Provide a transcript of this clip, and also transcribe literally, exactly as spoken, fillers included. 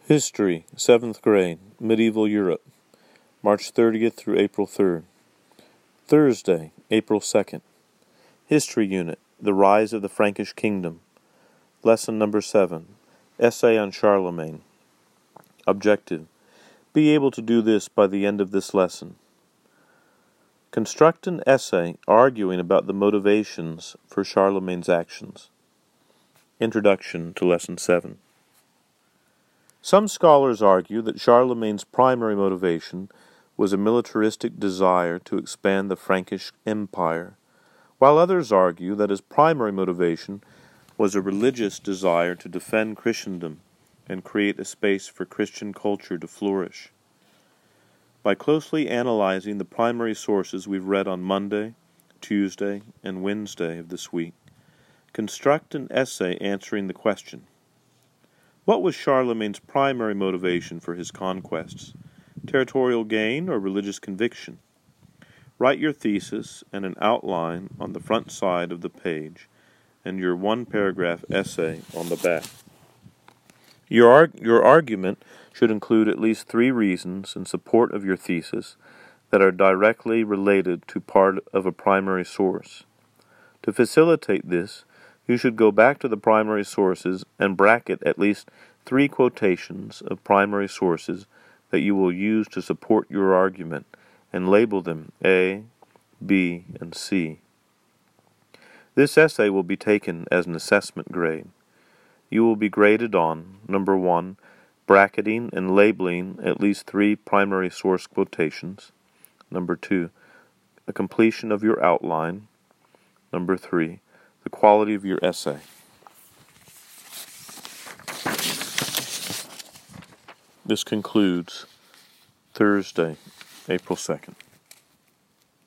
History, seventh grade, Medieval Europe, March thirtieth through April third. Thursday, April second. History Unit, The Rise of the Frankish Kingdom. Lesson number seven, Essay on Charlemagne. Objective, be able to do this by the end of this lesson. Construct an essay arguing about the motivations for Charlemagne's actions. Introduction to Lesson seven. Some scholars argue that Charlemagne's primary motivation was a militaristic desire to expand the Frankish Empire, while others argue that his primary motivation was a religious desire to defend Christendom and create a space for Christian culture to flourish. By closely analyzing the primary sources we've read on Monday, Tuesday, and Wednesday of this week, construct an essay answering the question: what was Charlemagne's primary motivation for his conquests? Territorial gain or religious conviction? Write your thesis and an outline on the front side of the page, and your one-paragraph essay on the back. Your, arg- your argument should include at least three reasons in support of your thesis that are directly related to part of a primary source. To facilitate this, you should go back to the primary sources and bracket at least three quotations of primary sources that you will use to support your argument, and label them A, B, and C. This essay will be taken as an assessment grade. You will be graded on, number one, bracketing and labeling at least three primary source quotations, number two, a completion of your outline, number three, the quality of your essay. This concludes Thursday, April second.